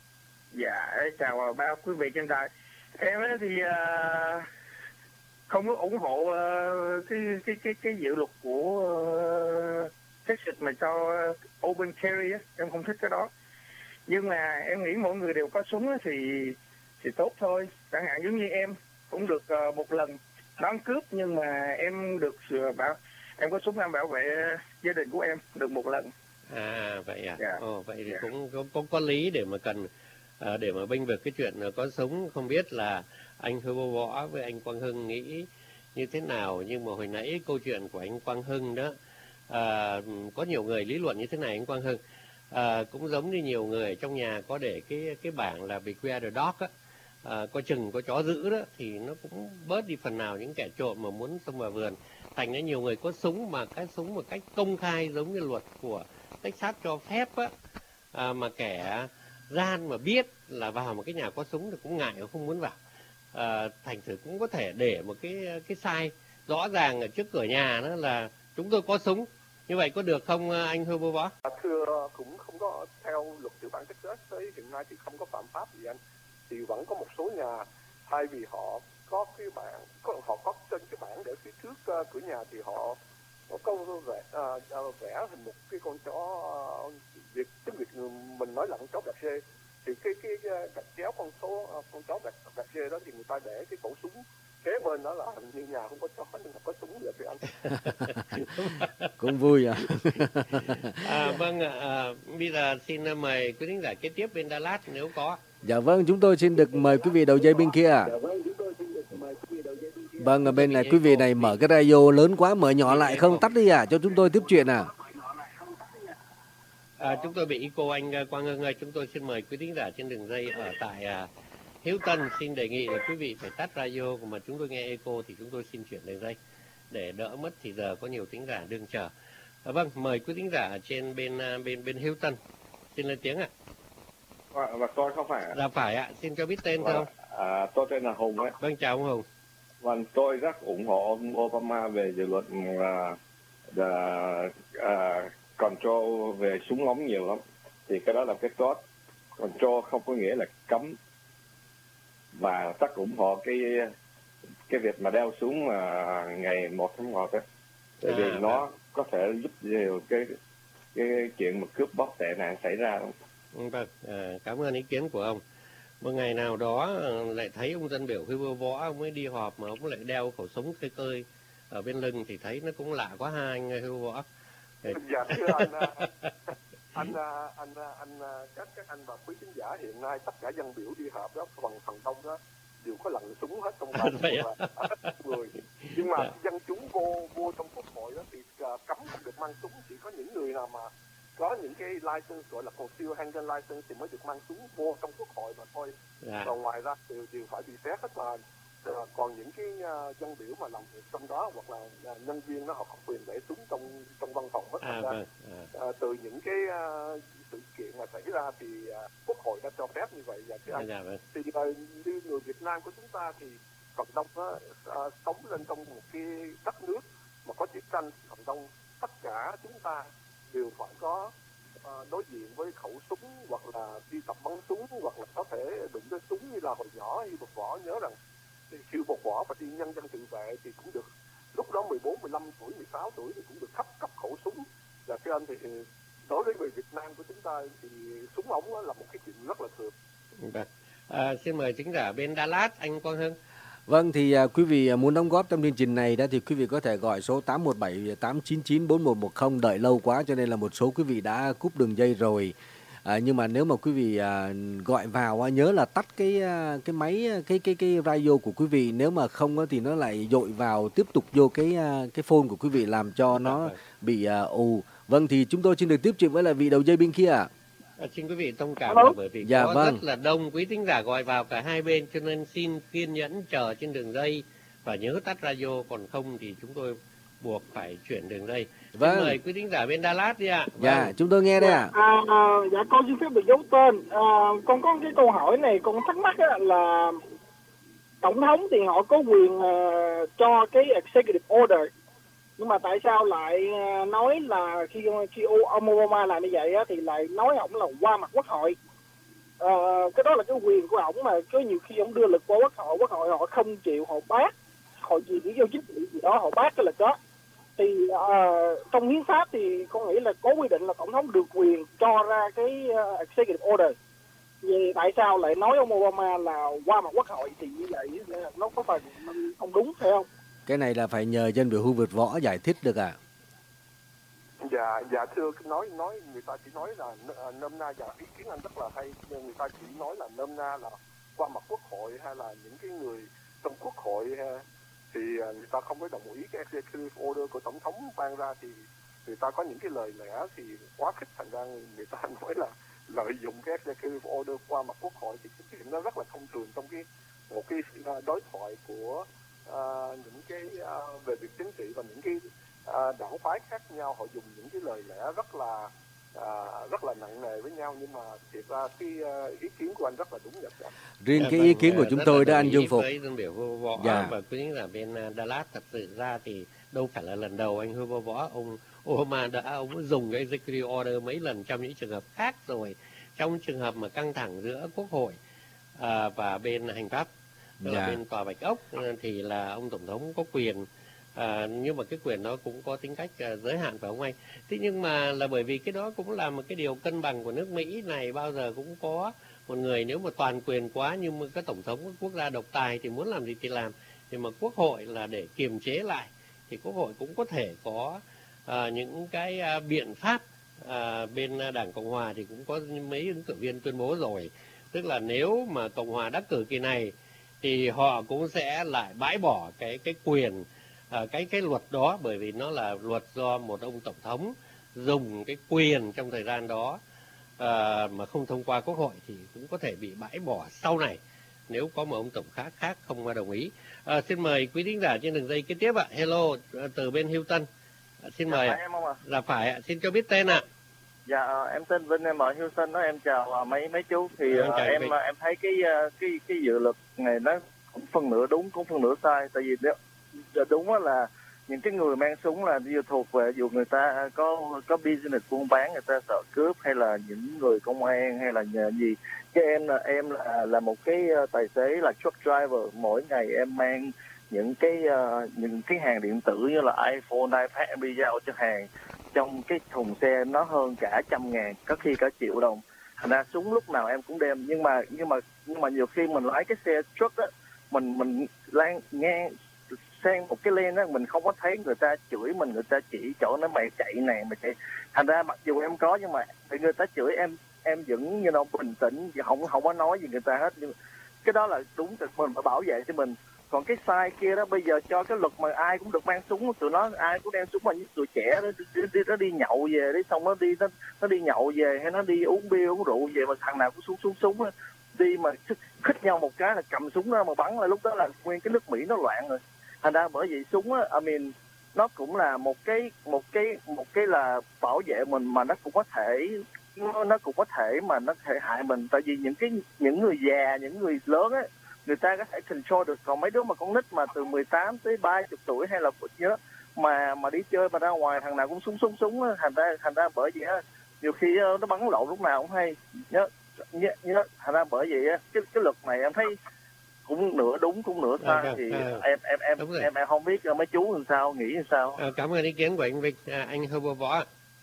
Dạ, chào ba quý vị trên đài. Em thì uh, không có ủng hộ uh, cái cái cái cái dự luật của uh, Texas mà cho uh, open carry á, em không thích cái đó. Nhưng mà em nghĩ mỗi người đều có súng thì thì tốt thôi. Chẳng hạn giống như em cũng được uh, một lần đón cướp nhưng mà em được uh, bảo em có súng em bảo vệ gia đình của em được một lần. À vậy à. Dạ. Ồ, vậy thì Dạ. cũng có, có có lý để mà cần à, để mà bênh vực cái chuyện có súng. Không biết là anh Hưu Võ với anh Quang Hưng nghĩ như thế nào, nhưng mà hồi nãy câu chuyện của anh Quang Hưng đó à, có nhiều người lý luận như thế này anh Quang Hưng. À, cũng giống như nhiều người trong nhà có để cái cái bảng là beware the dog á, à, coi chừng có chó dữ đó, thì nó cũng bớt đi phần nào những kẻ trộm mà muốn xông vào vườn. Thành ra nhiều người có súng mà cái súng một cách công khai giống như luật của Texas cho phép á, à, mà kẻ gian mà biết là vào một cái nhà có súng thì cũng ngại, không muốn vào. À, thành thử cũng có thể để một cái cái sai rõ ràng ở trước cửa nhà đó là chúng tôi có súng. Như vậy có được không anh Hưu Võ? Thưa, cũng không có theo luật tiểu bang Texas tới hiện nay thì không có phạm pháp gì anh. Thì vẫn có một số nhà thay vì họ có cái bảng, có, họ có trên cái bảng để phía trước uh, cửa nhà thì họ có câu vẽ uh, vẽ hình một cái con chó uh, Việt, tiếng Việt mình nói là con chó bạc rê, thì cái cái gạch chéo con số uh, con chó bạc bạc rê đó thì người ta để cái khẩu súng kế bên đó là hình như nhà không có chó nhưng mà có súng vậy thưa anh. Cũng vui à. À, vâng ạ, à, bây giờ xin mời quý thính giả kế tiếp bên Đà Lạt nếu có. Dạ vâng, chúng tôi xin được mời quý vị đầu dây bên kia. Vâng, ở bên này quý vị này mở cái radio lớn quá, mở nhỏ lại không, tắt đi à, cho chúng tôi tiếp chuyện à. À, chúng tôi bị echo anh Quang Hưng ơi, chúng tôi xin mời quý thính giả trên đường dây ở tại uh, Hiếu Tân xin đề nghị là quý vị phải tắt radio, mà chúng tôi nghe echo thì chúng tôi xin chuyển đường dây để đỡ mất thì giờ có nhiều thính giả đương chờ. À, vâng, mời quý thính giả trên bên uh, bên bên Hiếu Tân xin lên tiếng ạ. Và, và tôi không phải ạ. Dạ phải ạ, xin cho biết tên không? À, tôi tên là Hùng ấy. Vâng, chào ông Hùng. Vâng, tôi rất ủng hộ ông Obama về dự luật uh, the, uh, control về súng ống nhiều lắm. Thì cái đó là cái tốt. Control không có nghĩa là cấm. Và rất ủng hộ cái cái việc mà đeo súng uh, ngày một tháng một ấy. Tại vì à, nó có thể giúp nhiều cái cái chuyện mà cướp bóc tệ nạn xảy ra. Vâng, à, cảm ơn ý kiến của ông. Một ngày nào đó lại thấy ông dân biểu Hưu Võ ông ấy đi họp mà ông lại đeo khẩu súng cây cơi ở bên lưng thì thấy nó cũng lạ quá ha anh Hưu Võ. Dạ thưa anh, anh, anh, anh, anh, các các anh và quý khán giả hiện nay tất cả dân biểu đi họp đó phần phần đông đó đều có lặn súng hết trong tay người. Nhưng mà dạ. dân chúng vô vô trong quốc hội đó thì uh, cấm không được mang súng, chỉ có những người nào mà có những cái license gọi là concealed handgun license thì mới được mang súng vô trong quốc hội mà thôi. Dạ. Còn ngoài ra đều đều phải bị xét hết mà. Uh, còn những cái uh, dân biểu mà làm việc trong đó hoặc là uh, nhân viên đó họ không quyền để súng trong trong văn phòng hết. À, ra. vâng. À. Uh, từ những cái uh, sự kiện mà xảy ra thì uh, quốc hội đã cho phép như vậy. Và cái à, anh, dạ, vâng. thì uh, như người Việt Nam của chúng ta thì cộng đồng đó, uh, sống lên trong một cái đất nước mà có chiến tranh, cộng đồng tất cả chúng ta đều phải có uh, đối diện với khẩu súng hoặc là đi tập bắn súng hoặc là có thể đụng tới súng như là hồi nhỏ như một võ nhớ rằng siêu một võ và đi nhân dân tự vệ thì cũng được lúc đó mười bốn, mười lăm tuổi, mười sáu tuổi thì cũng được cấp cấp khẩu súng. Và cái anh thì đối với người Việt Nam của chúng ta thì súng ống là một cái chuyện rất là thường. Vâng. À, xin mời thính giả bên Đà Lạt anh Quang Hưng. Vâng, thì uh, quý vị muốn đóng góp trong chương trình này đó thì quý vị có thể gọi số tám một bảy tám chín chín bốn một một không, đợi lâu quá cho nên là một số quý vị đã cúp đường dây rồi. À, nhưng mà nếu mà quý vị à, gọi vào à, nhớ là tắt cái à, cái máy cái cái cái radio của quý vị, nếu mà không á, thì nó lại dội vào tiếp tục vô cái à, cái phone của quý vị làm cho nó bị à, ù. Vâng, thì chúng tôi xin được tiếp chuyện với lại vị đầu dây bên kia. À, xin quý vị thông cảm là bởi vì dạ, có vâng. rất là đông quý thính giả gọi vào cả hai bên cho nên xin kiên nhẫn chờ trên đường dây và nhớ tắt radio, còn không thì chúng tôi buộc phải chuyển đường dây. Vâng. Xin mời quý thính giả bên Đà Lạt đi ạ. Dạ, vâng. chúng tôi nghe đây ạ. À, à, dạ con xin phép được giấu tên. À, con có cái câu hỏi này con thắc mắc là tổng thống thì họ có quyền uh, cho cái executive order, nhưng mà tại sao lại uh, nói là khi khi ông Obama làm như vậy á, thì lại nói ổng là qua mặt quốc hội. Uh, cái đó là cái quyền của ổng mà có nhiều khi ổng đưa lực qua quốc hội, quốc hội họ không chịu, họ bác họ gì lý do chính trị gì đó họ bác cái lực đó. Thì uh, trong hiến pháp thì con nghĩ là có quy định là tổng thống được quyền cho ra cái uh, executive order. Vì tại sao lại nói ông Obama là qua mặt quốc hội thì như vậy nó có phải không đúng phải không? Cái này là phải nhờ dân biểu Hưu Việt Võ giải thích được ạ. À? Dạ, dạ thưa, nói nói người ta chỉ nói là nôm na, và ý kiến anh rất là hay. Người ta chỉ nói là nôm na là qua mặt quốc hội hay là những cái người trong quốc hội thì người ta không có đồng ý cái executive order của tổng thống ban ra, thì người ta có những cái lời lẽ thì quá khích, thành ra người ta nói là lợi dụng cái executive order qua mặt quốc hội, thì cái chuyện đó rất là thông thường trong cái một cái đối thoại của uh, những cái uh, về việc chính trị, và những cái uh, đảng phái khác nhau họ dùng những cái lời lẽ rất là uh, rất là nặng nề với nhau. Nhưng mà thiệt ra cái uh, ý kiến của anh rất là đúng nhật. Riêng cái ý kiến của chúng tôi đó anh Dương Phục. Với dân biểu Hưu Võ dạ. và quý là bên Đà Lạt, thật sự ra thì đâu phải là lần đầu anh Hưu Võ ông Obama đã ông dùng cái executive order mấy lần trong những trường hợp khác rồi, trong trường hợp mà căng thẳng giữa quốc hội à, và bên hành pháp, tức dạ. là bên tòa Bạch Ốc, thì là ông tổng thống có quyền, à, nhưng mà cái quyền đó cũng có tính cách à, giới hạn phải không anh? Thế nhưng mà là bởi vì cái đó cũng là một cái điều cân bằng của nước Mỹ này, bao giờ cũng có một người nếu mà toàn quyền quá, nhưng mà các tổng thống quốc gia độc tài thì muốn làm gì thì làm. thì mà Quốc hội là để kiềm chế lại, thì Quốc hội cũng có thể có à, những cái à, biện pháp. À, bên Đảng Cộng Hòa thì cũng có mấy ứng cử viên tuyên bố rồi, tức là nếu mà Cộng Hòa đắc cử kỳ này thì họ cũng sẽ lại bãi bỏ cái cái quyền à, cái cái luật đó, bởi vì nó là luật do một ông tổng thống dùng cái quyền trong thời gian đó à, mà không thông qua Quốc hội thì cũng có thể bị bãi bỏ sau này nếu có một ông tổng khác khác không đồng ý. À, xin mời quý thính giả trên đường dây kế tiếp ạ. Hello, từ bên Houston. À, xin mời. Dạ, phải em không ạ? Là phải ạ. Xin cho biết tên ạ. Dạ, em tên Vinh, em ở Houston đó. Em chào mấy mấy chú. Thì Em chào em Vinh. em thấy cái cái cái dự luật này nó cũng phần nửa đúng, cũng phần nửa sai. Tại vì nếu đúng là những cái người mang súng là vừa thuộc về, dù người ta có có business buôn bán, người ta sợ cướp, hay là những người công an, hay là nhờ gì. Chứ em là em là là một cái tài xế là truck driver, mỗi ngày em mang những cái uh, những cái hàng điện tử như là iPhone, iPad, em đi giao cho hàng trong cái thùng xe nó hơn cả trăm ngàn, có khi cả triệu đồng. Thành ra súng lúc nào em cũng đem, nhưng mà nhưng mà nhưng mà nhiều khi mình lái cái xe truck á, mình mình lan ngang sang một cái lane á, mình không có thấy người ta chửi mình, người ta chỉ chỗ nó mày chạy này mày chạy. Thành ra mặc dù em có, nhưng mà bị người ta chửi em em vẫn như nó bình tĩnh, không không có nói gì người ta hết. Nhưng cái đó là đúng, mình phải bảo vệ cho mình. Còn cái sai kia đó, bây giờ cho cái luật mà ai cũng được mang súng, tụi nó ai cũng đem súng, mà những tụi trẻ nó đi, đi, nó đi nhậu về, đi xong nó đi nó, nó đi nhậu về, hay nó đi uống bia uống rượu về, mà thằng nào cũng súng súng súng đó. Đi mà khích nhau một cái là cầm súng ra mà bắn, là lúc đó là nguyên cái nước Mỹ nó loạn rồi. Thành ra bởi vì súng á, I mean, nó cũng là một cái một cái một cái là bảo vệ mình, mà nó cũng có thể nó, nó cũng có thể mà nó thể hại mình. Tại vì những cái những người già, những người lớn á, người ta có thể control được. Còn mấy đứa mà con nít mà từ mười tám tới ba mươi tuổi hay là nhớ mà mà đi chơi mà ra ngoài, thằng nào cũng súng súng súng á. Thành ra thành ra bởi vì á, nhiều khi nó bắn lộn lúc nào cũng hay. Nhớ nhớ, nhớ thành ra bởi vì á, cái cái luật này em thấy cũng nửa đúng cũng nửa sai. À, thì à, em em em em em không biết mấy chú làm sao, nghĩ làm sao. À, cảm ơn ý kiến của anh Vinh. À, anh Herbert Võ.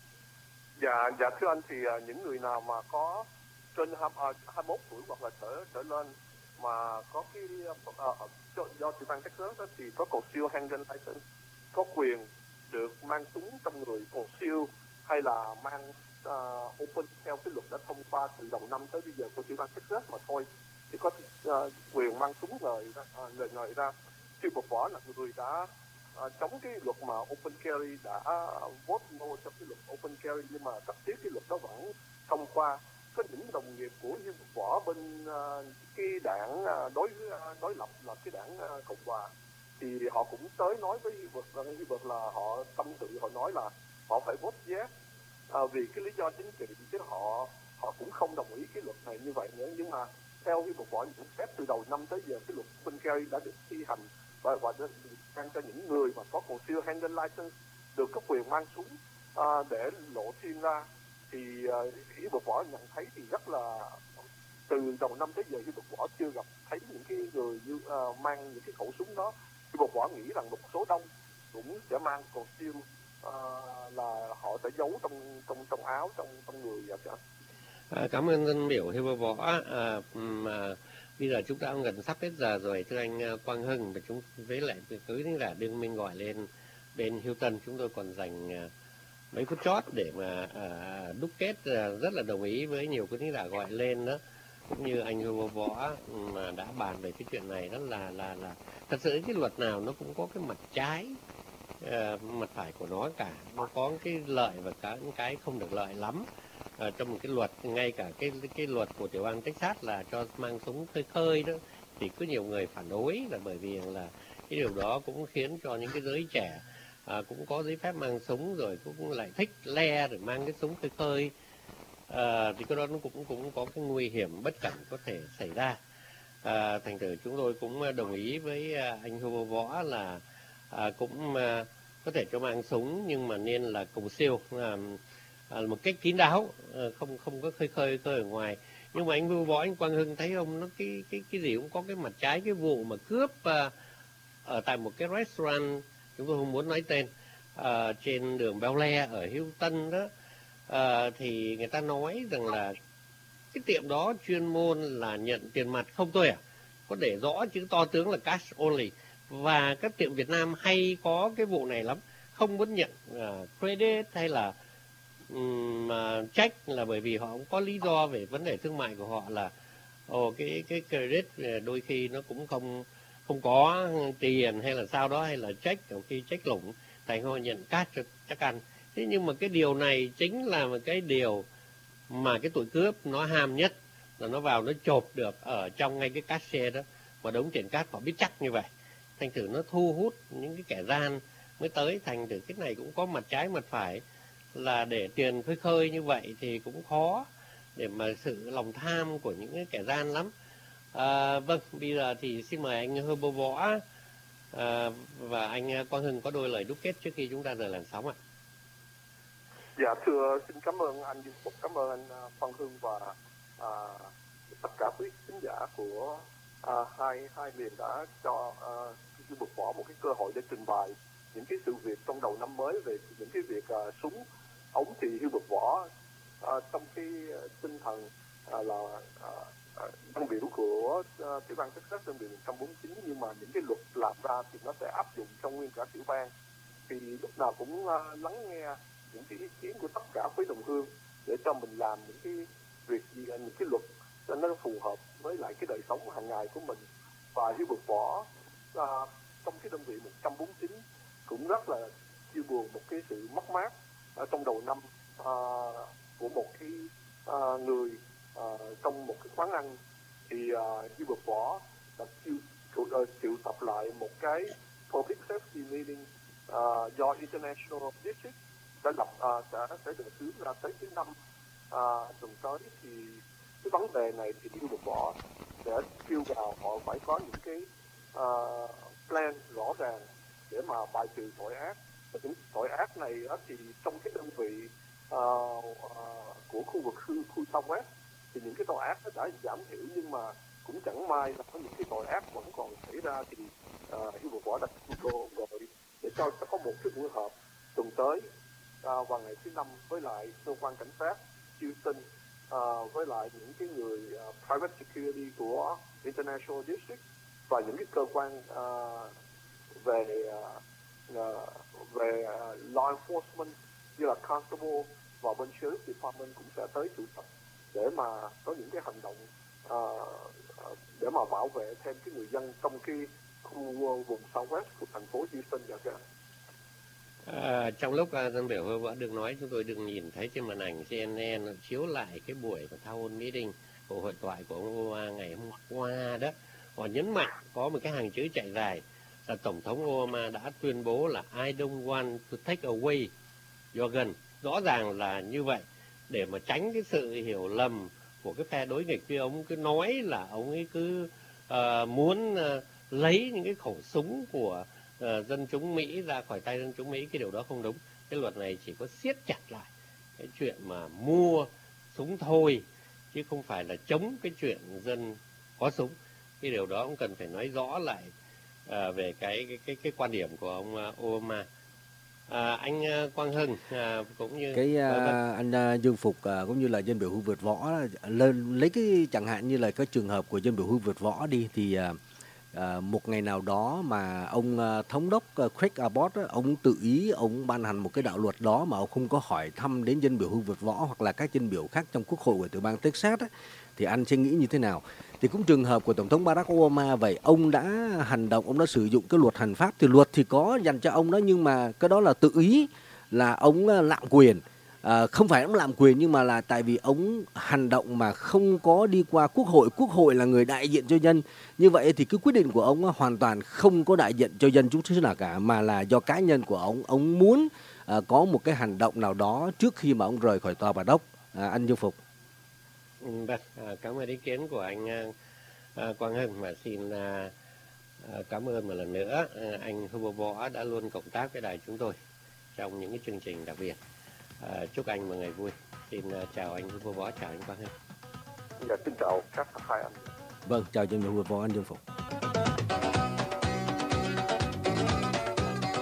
Dạ dạ thưa anh, thì uh, những người nào mà có trên hai mươi mốt tuổi hoặc là trở trở lên mà có cái uh, uh, do tiểu bang Texas đó, thì có concealed handgun license, có quyền được mang súng trong người concealed, hay là mang uh, open theo cái luật đã thông qua từ đầu năm tới bây giờ của tiểu bang Texas mà thôi, thì có uh, quyền mang súng lời uh, lời ngời ra. Khi Bộ Võ là người đã uh, chống cái luật mà open carry, đã uh, vote no cho cái luật open carry, nhưng mà rất tiếc cái luật đó vẫn thông qua. Có những đồng nghiệp của Hiệp Võ bên uh, cái đảng uh, đối uh, đối lập là cái đảng uh, Cộng Hòa, thì họ cũng tới nói với Hiệp Vật Hiệp Vật là họ tâm sự, họ nói là họ phải vote yes uh, vì cái lý do chính trị, chứ họ họ cũng không đồng ý cái luật này như vậy nữa. Nhưng mà theo Hiệp Võ nhận xét từ đầu năm tới giờ, cái luật open carry đã được thi hành và và được mang cho những người mà có concealed handgun license được có quyền mang súng uh, để lộ thiên ra. Thì uh, Hiệp Võ nhận thấy thì rất là, từ đầu năm tới giờ Hiệp Võ chưa gặp thấy những cái người như uh, mang những cái khẩu súng đó. Hiệp Võ nghĩ rằng một số đông cũng sẽ mang concealed, uh, là họ sẽ giấu trong trong trong áo, trong trong người vậy đó. À, cảm ơn dân biểu Hiệp Võ. À, mà bây giờ chúng ta cũng gần sắp hết giờ rồi, thưa anh Quang Hưng, và chúng với lại cứ như là đương minh gọi lên bên Houston, chúng tôi còn dành mấy phút chót để mà à, đúc kết. À, rất là đồng ý với nhiều quý thính giả gọi lên đó, cũng như anh Hiệp Võ mà đã bàn về cái chuyện này. Đó là là là thật sự cái luật nào nó cũng có cái mặt trái, à, mặt phải của nó cả, nó có cái lợi và cả những cái không được lợi lắm. À, trong một cái luật, ngay cả cái cái luật của tiểu bang Texas là cho mang súng khơi khơi đó, thì có nhiều người phản đối là bởi vì là cái điều đó cũng khiến cho những cái giới trẻ à, cũng có giấy phép mang súng rồi cũng lại thích le rồi mang cái súng khơi khơi, à, thì cái đó nó cũng cũng có cái nguy hiểm bất cẩn có thể xảy ra. À, thành thử chúng tôi cũng đồng ý với anh Hiệp Võ là à, cũng à, có thể cho mang súng, nhưng mà nên là concealed, à, À, một cách kín đáo, à, không không có khơi khơi khơi ở ngoài. Nhưng mà anh Vưu Võ, anh Quang Hưng thấy không, nó cái cái cái gì cũng có cái mặt trái. Cái vụ mà cướp à, ở tại một cái restaurant, chúng tôi không muốn nói tên, à, trên đường Bel Air ở Houston đó, à, thì người ta nói rằng là cái tiệm đó chuyên môn là nhận tiền mặt không thôi à, có để rõ chữ to tướng là cash only, Và các tiệm Việt Nam hay có cái vụ này lắm, không muốn nhận uh, credit hay là um, uh, check, là bởi vì họ cũng có lý do về vấn đề thương mại của họ là ồ cái cái credit đôi khi nó cũng không không có tiền hay là sao đó, hay là check, nhiều khi check lủng, thành họ nhận cash cho chắc ăn. Thế nhưng mà cái điều này chính là một cái điều mà cái tụi cướp nó ham nhất, là nó vào nó chộp được ở trong ngay cái cashier đó, và đống tiền cát họ biết chắc như vậy, thành thử nó thu hút những cái kẻ gian mới tới. Thành thử cái này cũng có mặt trái mặt phải, là để tiền khơi khơi như vậy thì cũng khó để mà sự lòng tham của những cái kẻ gian lắm. À, vâng, bây giờ thì xin mời anh Hơ Bô Võ à, và anh Quang Hưng có đôi lời đúc kết trước khi chúng ta rời làn sóng ạ. Dạ thưa, xin cảm ơn anh Dung Phục, cảm ơn anh Quang Hưng và à, tất cả quý khán giả của à, hai hai miền đã cho Hưu Bộc Võ một cái cơ hội để trình bày những cái sự việc trong đầu năm mới về những cái việc à, súng ống. Thì Hưu Bộc Võ à, trong cái tinh thần à, là à, đơn biểu của à, tiểu bang Texas, đơn vị một trăm bốn mươi chín, nhưng mà những cái luật làm ra thì nó sẽ áp dụng trong nguyên cả tiểu bang. Thì lúc nào cũng à, lắng nghe những cái ý kiến của tất cả quý đồng hương để cho mình làm những cái việc gì, những cái luật cho nó phù hợp với lại cái đời sống hàng ngày của mình. Và Hưu Bộc Võ à, trong cái đơn vị một trăm bốn mươi chín cũng rất là chia buồn một cái sự mất mát ở trong đầu năm à, của một cái à, người à, trong một cái quán ăn. Thì Hưu Bộc Võ đã triệu, triệu, triệu tập lại một cái public safety meeting à, do International District sẽ lập à, sẽ sẽ được hướng ra tới thứ năm à, tuần tới. Thì cái vấn đề này thì Hưu Bộc Võ sẽ kêu gào họ phải có những cái uh, plan rõ ràng để mà bài trừ tội ác. Và những tội ác này đó, thì trong cái đơn vị uh, uh, của khu vực khu, khu Southwest thì những cái tội ác nó đã giảm thiểu, nhưng mà cũng chẳng may là có những cái tội ác vẫn còn xảy ra. Thì uh, Hưu Bộc Võ đã kêu gọi để cho có một cái buổi họp tuần tới À, vào ngày thứ năm với lại cơ quan cảnh sát Houston, à, với lại những cái người uh, private security của International District và những cái cơ quan uh, về uh, uh, về uh, law enforcement như là constable và bên sheriff department cũng sẽ tới tụ tập để mà có những cái hành động uh, để mà bảo vệ thêm cái người dân trong cái khu vùng Southwest của thành phố Houston. Dạ kìa. À, trong lúc uh, dân biểu Hơ Võ được nói, chúng tôi được nhìn thấy trên màn ảnh xê en en chiếu lại cái buổi của town meeting của hội thoại của ông Obama ngày hôm qua đó. Họ nhấn mạnh có một cái hàng chữ chạy dài là Tổng thống Obama đã tuyên bố là I don't want to take away your gun. Rõ ràng là như vậy, để mà tránh cái sự hiểu lầm của cái phe đối nghịch, với ông cứ nói là ông ấy cứ uh, muốn uh, lấy những cái khẩu súng của Uh, dân chúng Mỹ ra khỏi tay dân chúng Mỹ. Cái điều đó không đúng. Cái luật này chỉ có siết chặt lại cái chuyện mà mua súng thôi, chứ không phải là chống cái chuyện dân có súng. Cái điều đó cũng cần phải nói rõ lại uh, về cái, cái cái cái quan điểm của ông uh, Obama. À, anh uh, Quang Hưng à, cũng như cái uh, anh uh, Dương Phục uh, cũng như là dân biểu Hưu Vượt Võ lên lấy cái chẳng hạn như là cái trường hợp của dân biểu Hưu Vượt Võ đi, thì uh, À, một ngày nào đó mà ông à, thống đốc à, Craig Abbott á, ông tự ý ông ban hành một cái đạo luật đó mà ông không có hỏi thăm đến dân biểu Hưu Vượt Võ hoặc là các dân biểu khác trong quốc hội của tiểu bang Texas á, thì anh sẽ nghĩ như thế nào? Thì cũng trường hợp của Tổng thống Barack Obama vậy, ông đã hành động, ông đã sử dụng cái luật hành pháp, thì luật thì có dành cho ông đó, nhưng mà cái đó là tự ý, là ông lạm quyền. À, không phải ông lạm quyền, nhưng mà là tại vì ông hành động mà không có đi qua quốc hội. Quốc hội là người đại diện cho dân. Như vậy thì cái quyết định của ông hoàn toàn không có đại diện cho dân chút xíu nào cả, mà là do cá nhân của ông. Ông muốn à, có một cái hành động nào đó trước khi mà ông rời khỏi tòa Bà Đốc. À, anh Dương Phục. Vâng, à, cảm ơn ý kiến của anh à, Quang Hưng, và xin à, cảm ơn một lần nữa à, anh Hưu Bộc Võ đã luôn cộng tác với đài chúng tôi trong những cái chương trình đặc biệt. À, chúc anh một ngày vui. Xin uh, chào anh Hưu Bộc Võ, chào anh Quang Hưng. Dạ, xin chào các hai anh. Vâng, chào dân biểu Hưu Bộc Võ, anh Dương Phục.